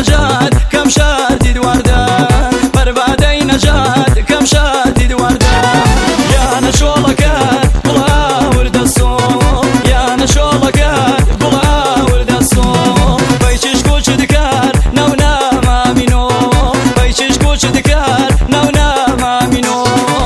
نجات كم شادي دواردا بربادي نجات كم شادي دواردا يا نشولكات بلا ورد الصوم يا نشولكات بلا ورد الصوم بيشش كوش دكار نونا ما منو بيشش كوش دكار نونا ما منو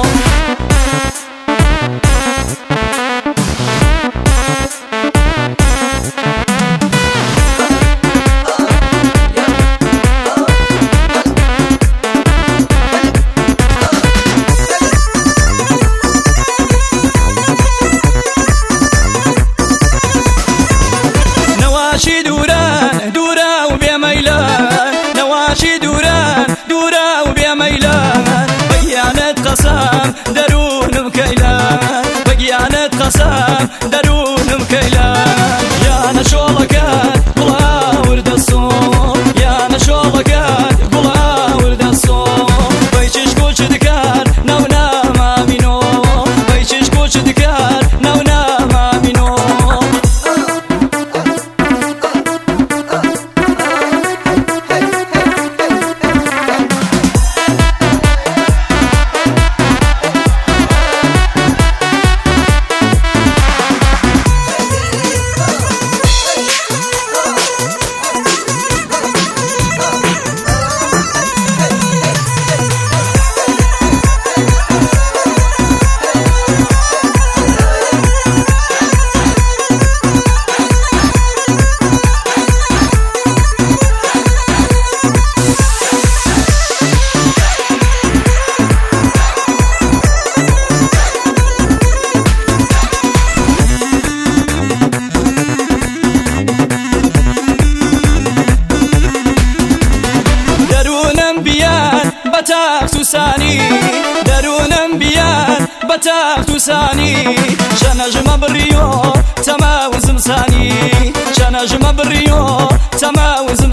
نواشي دوران دورا وبيميلان نواشي دوران دورا وبيميلان بقيانة قسام درون مكيلان بقيانة قسام درون مكيلان يا نشولكات بلا ورد الصوم يا نشولكات بلا ورد الصوم بيشش كوش دكار نونا ما منو بيشش كوش دكار نونا ما منو بتاخ تساني درون بيان بتاخ تساني شنجم بريو تماوز مساني شنجم بريو تماوز